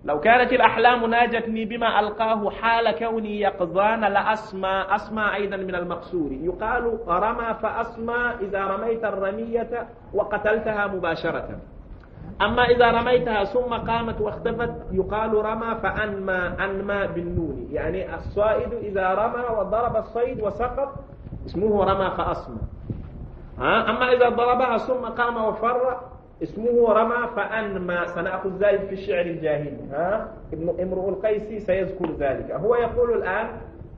لو كانت الأحلام ناجتني بما ألقاه حال كوني يقظان أسمى أيضا من المقصور. يقال رمى فأسمى إذا رميت الرمية وقتلتها مباشرة، أما إذا رميتها ثم قامت واختفت يقال رمى أنمى بالنون، يعني الصائد إذا رمى وضرب الصيد وسقط اسمه رمى فأسمى. أما إذا ضربها ثم قام وفر اسمه رمى فأنمى. سنأخذ ذلك في الشعر الجاهلي. ابن امرؤ القيس سيذكر ذلك. هو يقول الآن: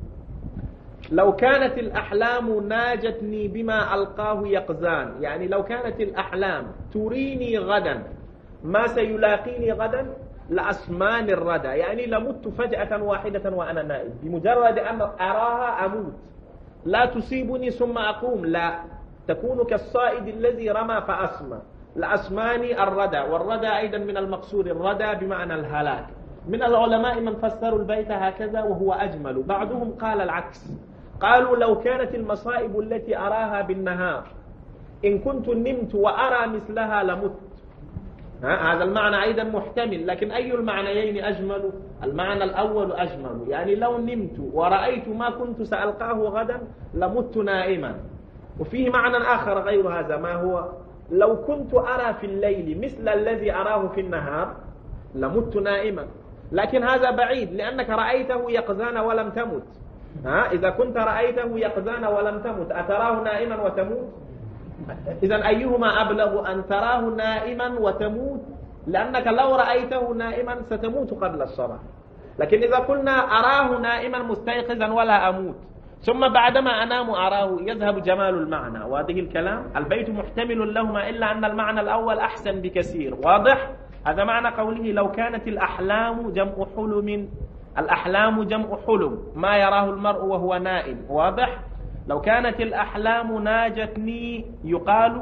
لو كانت الأحلام ناجتني بما ألقاه يقظان، يعني لو كانت الأحلام تريني غدا ما سيلاقيني غدا لأسمان الردى، يعني لمت فجأة واحدة وأنا نائم، بمجرد أن أراها أموت، لا تصيبني ثم أقوم، لا، تكون كالصائد الذي رمى فأسمى. لأسماني الردى، والردى أيضا من المقصور، الردى بمعنى الهلاك. من العلماء من فسروا البيت هكذا وهو أجمل، بعضهم قال العكس، قالوا لو كانت المصائب التي أراها بالنهار إن كنت نمت وأرى مثلها لمت. هذا المعنى أيضا محتمل، لكن أي المعنيين أجمل؟ المعنى الأول أجمل، يعني لو نمت ورأيت ما كنت سألقاه غدا لمت نائما. وفيه معنى آخر غير هذا، ما هو؟ لو كنت أرى في الليل مثل الذي أراه في النهار لمت نائما، لكن هذا بعيد لأنك رأيته يقظان ولم تمت. إذا كنت رأيته يقظان ولم تمت أتراه نائما وتموت؟ إذن أيهما أبلغ، أن تراه نائما وتموت، لأنك لو رأيته نائما ستموت قبل الصباح. لكن إذا قلنا أراه نائما مستيقظا ولا أموت، ثم بعدما أنام أراه، يذهب جمال المعنى. واضح الكلام؟ البيت محتمل لهما، إلا أن المعنى الأول أحسن بكثير. واضح؟ هذا معنى قوله لو كانت الأحلام جمع حلم. الأحلام جمع حلم، ما يراه المرء وهو نائم. واضح؟ لو كانت الأحلام ناجتني يقال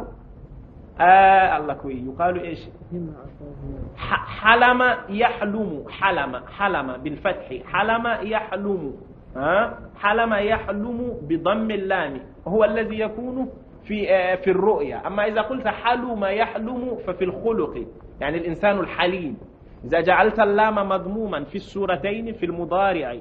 الله كوي، يقال إيش؟ حلم يحلم، حلم بالفتح، حلم يحلم. حلم يحلم بضم اللام، هو الذي يكون في الرؤيا. أما إذا قلت حلم يحلم ففي الخلق، يعني الإنسان الحليم. إذا جعلت اللام مضموما في السورتين في المضارع،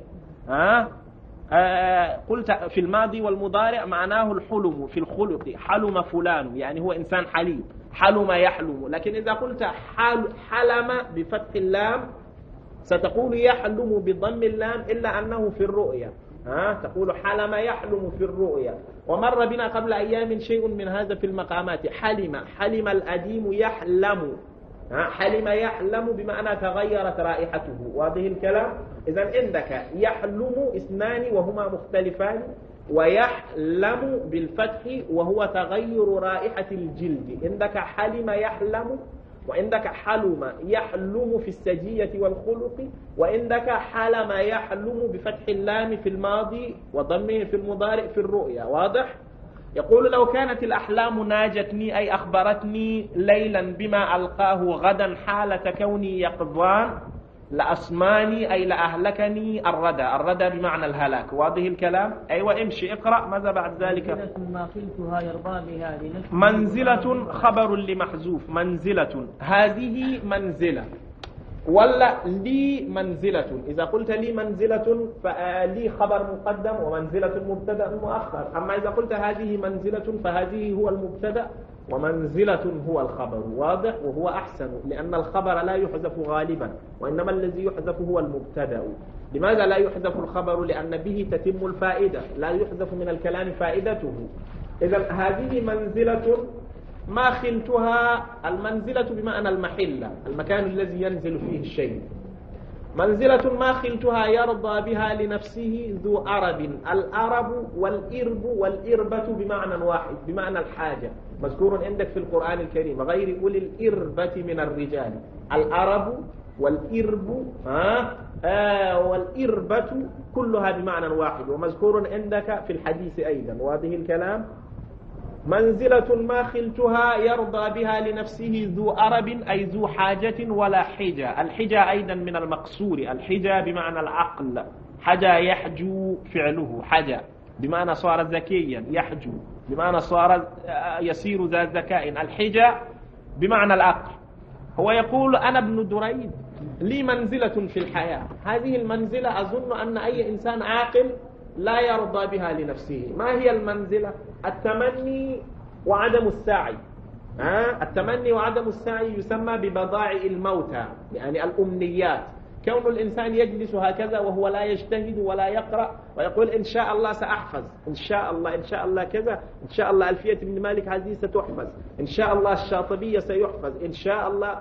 قلت في الماضي والمضارع معناه الحلم في الخلق، حلم فلان يعني هو إنسان حليم، حلم يحلم. لكن إذا قلت حلم بفتح اللام ستقول يحلم بضم اللام، إلا أنه في الرؤيا. تقول حلم يحلم في الرؤيا. ومر بنا قبل أيام شيء من هذا في المقامات. حلم الأديم يحلم، حلم يحلم بمعنى تغيرت رائحته. واضح الكلام؟ إذن عندك يحلم اثنان وهما مختلفان، ويحلم بالفتح وهو تغير رائحة الجلد. عندك حلم يحلم، وعندك حلم يحلم في السجية والخلق، وعندك حلم يحلم بفتح اللام في الماضي وضمه في المضارع في الرؤيا. واضح؟ يقول لو كانت الأحلام ناجتني أي أخبرتني ليلا بما ألقاه غدا حالة كوني يقظان لأسماني أي لأهلكني الردى بمعنى الهلاك. واضح الكلام؟ أيوة امشي اقرأ. ماذا بعد ذلك؟ ما قلتها يرضى بها لنفسه. منزلة خبر لمحذوف. منزلة، هذه منزلة، ولا لي منزلة. إذا قلت لي منزلة فلي خبر مقدم ومنزلة مبتدأ مؤخر. أما إذا قلت هذه منزلة فهذه هو المبتدأ ومنزلة هو الخبر. واضح؟ وهو أحسن، لأن الخبر لا يحذف غالبا، وإنما الذي يحذف هو المبتدأ. لماذا لا يحذف الخبر؟ لأن به تتم الفائدة، لا يحذف من الكلام فائدته. إذن هذه منزلة ما خلتها. المنزلة بمعنى المحلة، المكان الذي ينزل فيه الشيء. منزلة ما خلتها يرضى بها لنفسه ذو أرب. الأرب والإرب والإربة بمعنى واحد، بمعنى الحاجة، مذكور عندك في القرآن الكريم غير أولي الإربة من الرجال. الأرب والإرب والإربة كلها بمعنى واحد، ومذكور عندك في الحديث أيضا. وهذه الكلام منزلة ما خلتها يرضى بها لنفسه ذو أرب أي ذو حاجة ولا حجة. الحجة أيضا من المقصور، الحجة بمعنى العقل. حجة يحجو فعله، حجة بمعنى صار ذكيا، يحجو بمعنى صار يصير ذا ذكاء. الحجة بمعنى العقل. هو يقول أنا ابن دريد لي منزلة في الحياة، هذه المنزلة أظن أن أي إنسان عاقل لا يرضى بها لنفسه. ما هي المنزلة؟ التمني وعدم السعي. التمني وعدم السعي يسمى ببضائع الموتى، يعني الأمنيات. كون الإنسان يجلس هكذا وهو لا يجتهد ولا يقرأ ويقول إن شاء الله سأحفظ، إن شاء الله، إن شاء الله كذا، إن شاء الله ألفية بن مالك هذه ستحفظ، إن شاء الله الشاطبية سيحفظ، إن شاء الله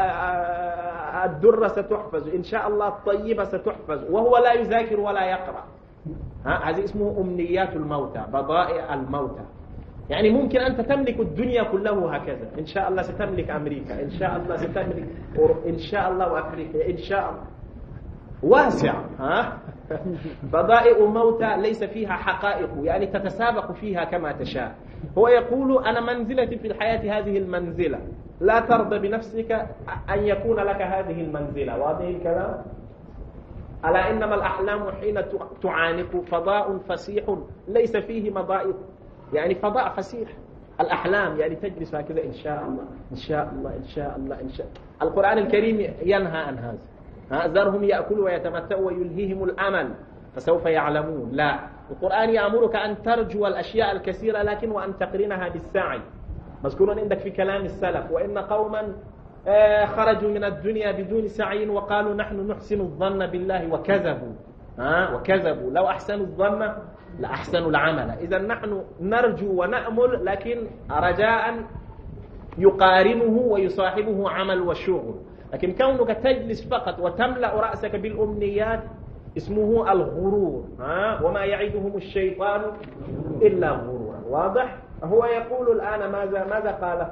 الدرة ستحفظ، إن شاء الله الطيبة ستحفظ، وهو لا يذاكر ولا يقرأ. هذه اسمه أمنيات الموتى، بضائع الموتى. يعني ممكن أنت تملك الدنيا كله هكذا، إن شاء الله ستملك أمريكا، إن شاء الله ستملك إن شاء الله وأفريقيا، إن شاء الله واسع. بضائع موتى ليس فيها حقائق، يعني تتسابق فيها كما تشاء. هو يقول أنا منزلتي في الحياة هذه المنزلة، لا ترضى بنفسك أن يكون لك هذه المنزلة. واضح الكلام؟ ألا إنما الأحلام حين تعانق فضاء فسيح ليس فيه مضائق، يعني فضاء فسيح. الأحلام يعني تجلس هكذا إن شاء الله، إن شاء الله، إن شاء الله، إن شاء الله. القرآن الكريم ينهى عن هذا. ذرهم يأكلوا ويتمتعوا ويلهيهم الأمل فسوف يعلمون. لا، القرآن يأمرك أن ترجو الأشياء الكثيرة لكن وأن تقرنها بالسعي. مذكور عندك في كلام السلف وإن قوما خرجوا من الدنيا بدون سعي وقالوا نحن نحسن الظن بالله وكذبوا. وكذبوا، لو أحسنوا الظن لأحسنوا العمل. إذا نحن نرجو ونأمل لكن رجاء يقارنه ويصاحبه عمل وشغل. لكن كونك تجلس فقط وتملأ رأسك بالأمنيات اسمه الغرور. وما يعدهم الشيطان إلا غرورا. واضح؟ هو يقول الآن ماذا قال؟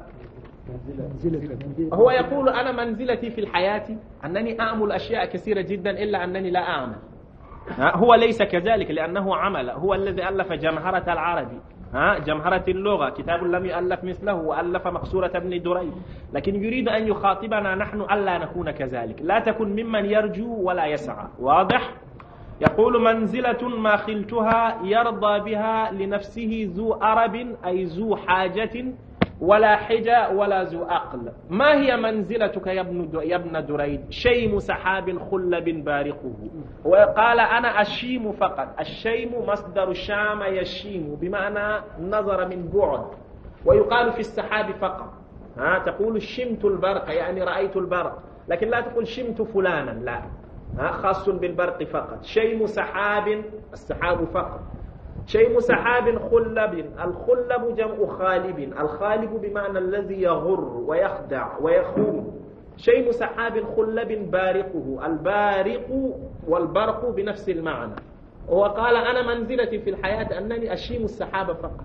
هو يقول أنا منزلتي في الحياة أنني أعمل أشياء كثيرة جدا إلا أنني لا أعمل. هو ليس كذلك لأنه عمل. هو الذي ألف جمهرة العربي، جمهرة اللغة، كتاب لم يؤلف مثله، وألف مقصورة ابن دريد. لكن يريد أن يخاطبنا نحن ألا نكون كذلك. لا تكن ممن يرجو ولا يسعى. واضح؟ يقول منزلة ما خلتها يرضى بها لنفسه ذو أرب، أي ذو حاجة ولا حجة ولا ذو عقل. ما هي منزلتك يا ابن دريد؟ شيم سحاب خلب بارقه. وقال أنا أشيم فقط. الشيم مصدر شام يشيم بمعنى نظر من بعد، ويقال في السحاب فقط. تقول شمت البرق يعني رأيت البرق، لكن لا تقول شمت فلانا، لا، خاص بالبرق فقط. شيم سحاب، السحاب فقط. شيم سحاب خلب، الخلب جمع خالب، الخالب بمعنى الذي يغر ويخدع ويخون. شيم سحاب خلب بارقه، البارق والبرق بنفس المعنى. وقال أنا منزلتي في الحياة أنني أشيم السحاب فقط.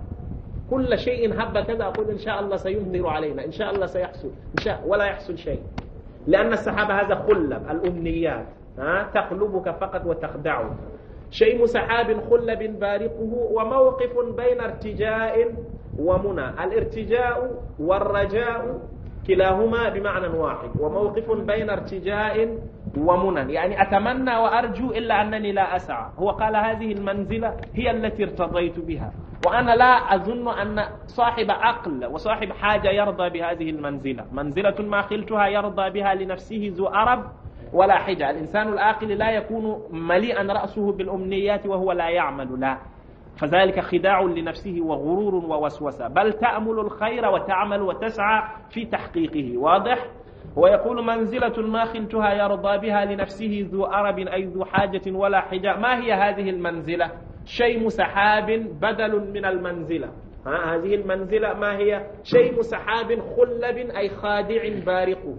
كل شيء هب كذا أقول إن شاء الله سيمطر علينا، إن شاء الله سيحصل، إن شاء ولا يحصل شيء، لأن السحاب هذا خلب الأمنيات، تقلبك فقط وتخدعك. شيم سحاب خلب بارقه، وموقف بين ارتجاء ومنى. الارتجاء والرجاء كلاهما بمعنى واحد، وموقف بين ارتجاء ومنى، يعني أتمنى وأرجو إلا أنني لا أسعى. هو قال هذه المنزلة هي التي ارتضيت بها، وأنا لا أظن أن صاحب عقل وصاحب حاجة يرضى بهذه المنزلة. منزلة ما خلتها يرضى بها لنفسه ذو أرب ولا حجة. الإنسان العاقل لا يكون مليئا رأسه بالأمنيات وهو لا يعمل، لا، فذلك خداع لنفسه وغرور ووسوسة، بل تأمل الخير وتعمل وتسعى في تحقيقه. واضح؟ ويقول منزلة ما خلتها يرضى بها لنفسه ذو أرب، أي ذو حاجة ولا حجة. ما هي هذه المنزلة؟ شيم سحاب بدل من المنزلة. هذه المنزلة ما هي؟ شيم سحاب خلب، أي خادع بارقه،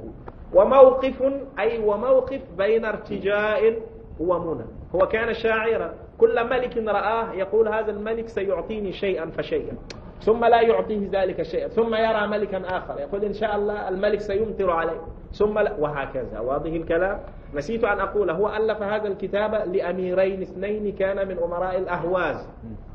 وموقف، أي وموقف بين ارتجاء ومنى. هو كان شاعرا، كل ملك رآه يقول هذا الملك سيعطيني شيئا فشيئا، ثم لا يعطيه ذلك شيئا، ثم يرى ملكا آخر يقول إن شاء الله الملك سيمطر عليه، ثم لا، وهكذا. واضح الكلام؟ نسيت أن أقول هو ألف هذا الكتاب لأميرين اثنين كان من أمراء الأهواز،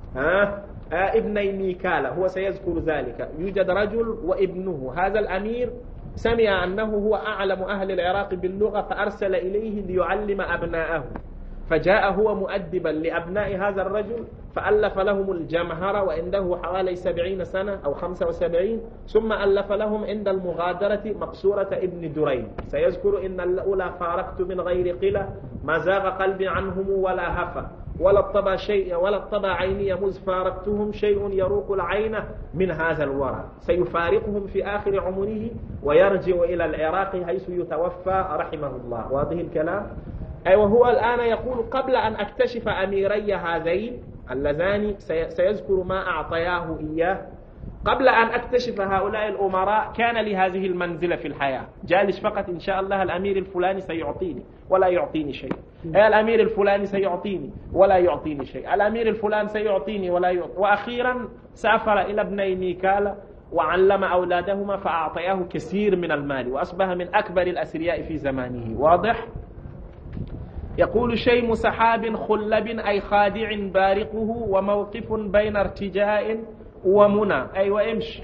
ابني ميكالا، هو سيذكر ذلك. يوجد رجل وابنه، هذا الأمير سمع أنه هو أعلم أهل العراق باللغة فأرسل إليه ليعلم أبناءه، فجاء هو مؤدبا لأبناء هذا الرجل فألف لهم الجمهرة وعنده حوالي 70 سنة أو 75، ثم ألف لهم عند المغادرة مقصورة ابن دريد. سيذكر إن الأولى فارقت من غير قلة ما زاغ قلبي عنهم ولا هفى ولا الطبع عيني مذ فارقتهم شيء يروق العين من هذا الورى. سيفارقهم في آخر عمره ويرجع إلى العراق حيث يتوفى رحمه الله. واضح الكلام؟ وهو الآن يقول قبل أن أكتشف أميري هذين اللذان سيذكر ما أعطياه إياه، قبل أن أكتشف هؤلاء الأمراء كان لهذه المنزلة في الحياة. جالس فقط إن شاء الله الأمير الفلاني سيعطيني ولا يعطيني شيء، الأمير الفلاني سيعطيني ولا يعطيني شيء، الأمير الفلان سيعطيني ولا يعطيني. وأخيرا سافر إلى ابني ميكال وعلم أولادهما فأعطياه كثير من المال وأصبح من أكبر الأثرياء في زمانه. واضح؟ يقول شيم سحاب خلب أي خادع بارقه وموقف بين ارتجاء ومنى. أيوة امشي.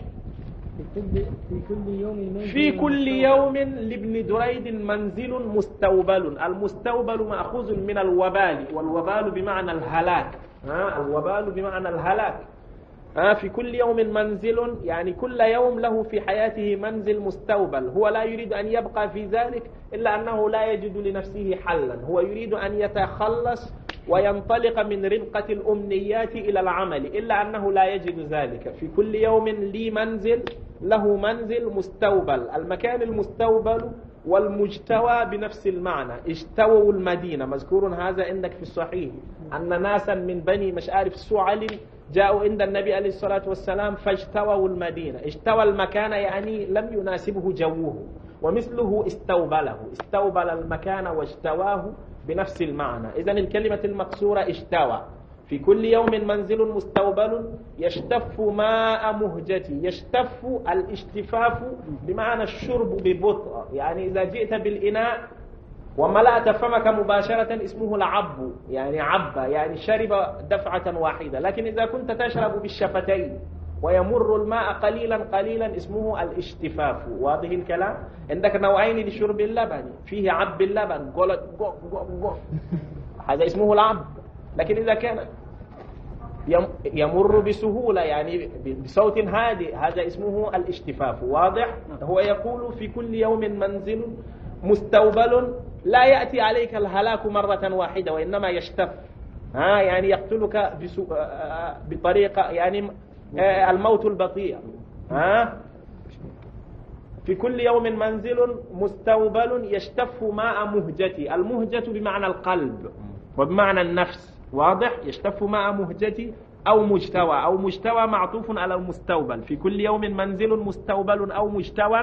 في كل يوم لابن دريد منزل مستوبل. المستوبل مأخوذ من الوبال، والوبال بمعنى الهلاك. الوبال بمعنى الهلاك. في كل يوم منزل يعني كل يوم له في حياته منزل مستوبل. هو لا يريد أن يبقى في ذلك إلا أنه لا يجد لنفسه حلا. هو يريد أن يتخلص وينطلق من ربقة الأمنيات إلى العمل، إلا أنه لا يجد ذلك. في كل يوم لي منزل، له منزل مستوبل. المكان المستوبل والمجتوى بنفس المعنى. اجتووا المدينة، مذكور هذا عندك في الصحيح أن ناسا من بني مشارف سعل جاءوا عند النبي عليه الصلاة والسلام فاجتووا المدينة. اجتوى المكان يعني لم يناسبه جوه، ومثله استوبله، استوبل المكان واجتواه بنفس المعنى. إذن الكلمة المقصورة اجتوى. في كل يوم منزل مستوبل يشتف ماء مهجتي. يشتف الاشتفاف بمعنى الشرب ببطء، يعني إذا جئت بالإناء وملأت فمك مباشرة اسمه العب، يعني عب يعني شرب دفعة واحدة. لكن إذا كنت تشرب بالشفتين ويمر الماء قليلا قليلا اسمه الاشتفاف. واضح الكلام؟ عندك نوعين لشرب اللبن، فيه عب اللبن هذا اسمه العب، لكن إذا كان يمر بسهولة يعني بصوت هادئ هذا اسمه الاشتفاف. واضح؟ هو يقول في كل يوم منزل مستوبل لا يأتي عليك الهلاك مرة واحدة وإنما يشتف، يعني يقتلك بطريقة يعني الموت البطيء. في كل يوم منزل مستوبل يشتف ماء مهجتي. المهجة بمعنى القلب وبمعنى النفس. واضح؟ يشتف ماء مهجتي أو مجتوى، أو مجتوى معطوف على المستوبل. في كل يوم منزل مستوبل أو مجتوى.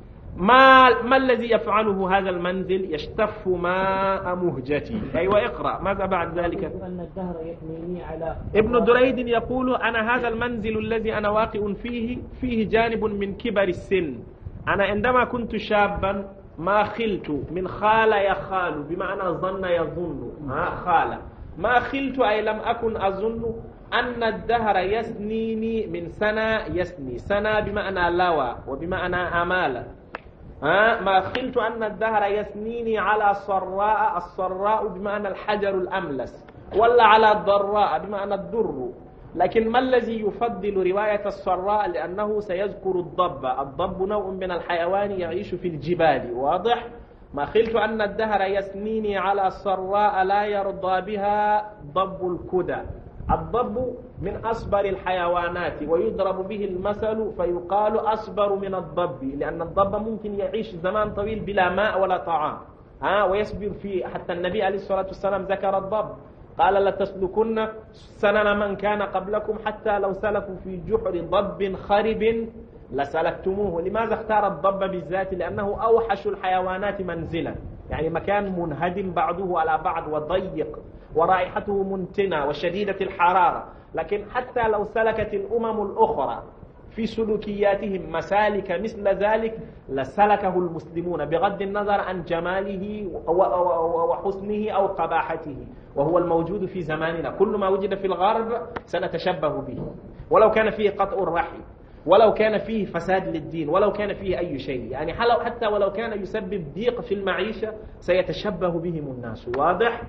ما الذي يفعله هذا المنزل؟ يشتف ماء مهجتي. أيوة اقرأ ماذا بعد ذلك؟ أن الدهر يحميني على ابن دريد يقول أنا هذا المنزل الذي أنا واقع فيه جانب من كبر السن. أنا عندما كنت شابا ما خلت من خال يخال بمعنى ظن يظن. خال ما خلت أي لم أكن أظن أن الدهر يسنيني من سنة يسني. سنة بمعنى لوى وبمعنى أمال. ما خلت أن الدهر يسنيني على صراء. الصراء بمعنى الحجر الأملس، ولا على الضراء بمعنى الضر. لكن ما الذي يفضل رواية الصراء؟ لأنه سيذكر الضب. الضب نوع من الحيوان يعيش في الجبال. واضح؟ ما خلت أن الدهر يسنيني على صراء لا يرضى بها ضب الكدى. الضب من أصبر الحيوانات ويضرب به المثل فيقال أصبر من الضب، لأن الضب ممكن يعيش زمان طويل بلا ماء ولا طعام ويصبر فيه. حتى النبي عليه الصلاة والسلام ذكر الضب، قال لتسلكن سنن من كان قبلكم حتى لو سلكوا في جحر ضب خرب لسلكتموه. لماذا اختار الضب بالذات؟ لأنه أوحش الحيوانات منزلا، يعني مكان منهدم بعضه على بعض وضيق ورائحته منتنة وشديدة الحرارة. لكن حتى لو سلكت الأمم الأخرى في سلوكياتهم مسالك مثل ذلك لسلكه المسلمون بغض النظر عن جماله وحسنه أو قباحته، وهو الموجود في زماننا. كل ما وجد في الغرب سنتشبه به، ولو كان فيه قطع الرحم، ولو كان فيه فساد للدين، ولو كان فيه أي شيء، يعني حتى ولو كان يسبب ضيق في المعيشة سيتشبه بهم الناس. واضح؟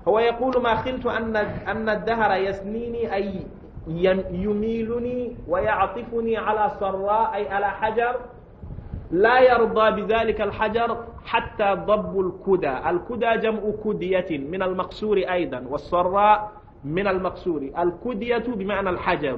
هو يقول ما خلت أن الدهر يسنيني أي يميلني ويعطفني على صراء أي على حجر لا يرضى بذلك الحجر حتى ضب الكدى. الكدى جمع كدية من المقصور أيضا، والصراء من المقصور. الكدية بمعنى الحجر،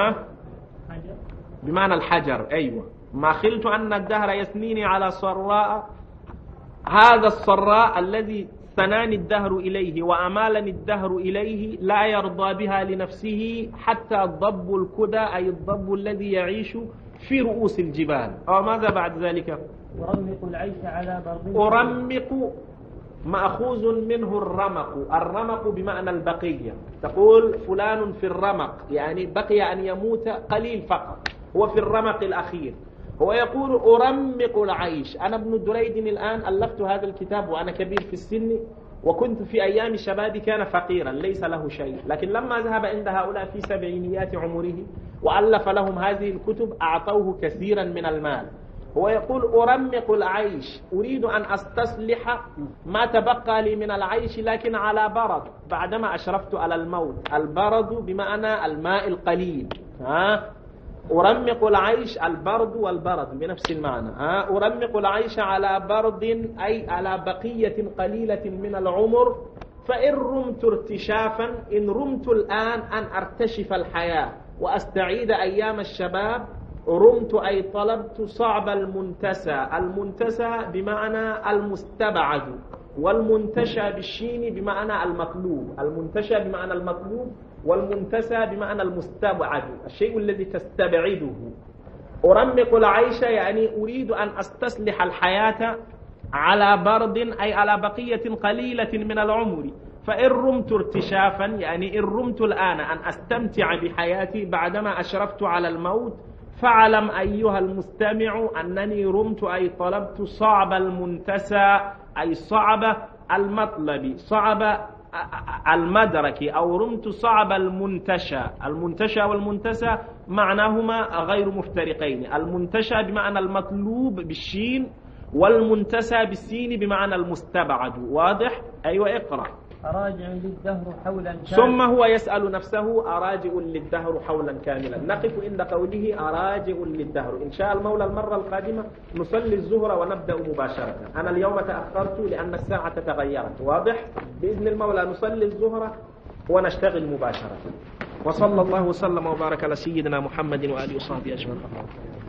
بمعنى الحجر. أيوة. ما خلت أن الدهر يسنيني على صراء، هذا الصراء الذي ثناني الدهر إليه وأمالني الدهر إليه لا يرضى بها لنفسه حتى ضب الكدى أي الضب الذي يعيش في رؤوس الجبال. ماذا بعد ذلك؟ أرمق العيش على برد. أرمق مأخوذ منه الرمق. الرمق بمعنى البقية. تقول فلان في الرمق يعني بقي أن يموت قليل فقط، هو في الرمق الأخير. هو يقول أرمق العيش. أنا ابن دريد الآن ألفت هذا الكتاب وأنا كبير في السن، وكنت في أيام شبابي كان فقيرا ليس له شيء، لكن لما ذهب عند هؤلاء في سبعينيات عمره وألف لهم هذه الكتب أعطوه كثيرا من المال. هو يقول أرمق العيش، أريد أن أستصلح ما تبقى لي من العيش لكن على برد بعدما أشرفت على الموت. البرد بمعنى الماء القليل. أرمق العيش البرد والبرد بنفس المعنى. أرمق العيش على برد أي على بقية قليلة من العمر. فإن رمت ارتشافا، إن رمت الآن أن أرتشف الحياة وأستعيد أيام الشباب، رمت أي طلبت صعب المنتسى. المنتسى بمعنى المستبعد، والمنتشى بالشين بمعنى المطلوب. المنتشى بمعنى المطلوب، والمنتسى بمعنى المستبعد، الشيء الذي تستبعده. أرمق العيش يعني أريد أن أستصلح الحياة على برد أي على بقية قليلة من العمر. فإن رمت ارتشافا يعني إن رمت الآن أن أستمتع بحياتي بعدما أشرفت على الموت، فاعلم أيها المستمع أنني رمت أي طلبت صعب المنتسى أي صعب المطلب، صعب المدرك، أو رمت صعب المنتشى. المنتشى والمنتسى معناهما غير مفترقين. المنتشى بمعنى المطلوب بالشين، والمنتسى بالسين بمعنى المستبعد. واضح؟ أيوة. اقرأ. أراجع للدهر حولا كاملا. ثم هو يسأل نفسه أراجع للدهر حولا كاملا. نقف عند قوله أراجع للدهر. إن شاء المولى المرة القادمة نصلي الظهر ونبدأ مباشرة. أنا اليوم تأخرت لأن الساعة تغيرت. واضح؟ بإذن المولى نصلي الظهر ونشتغل مباشرة. وصلى الله وسلم وبارك على سيدنا محمد وآله وصحبه أجمعين.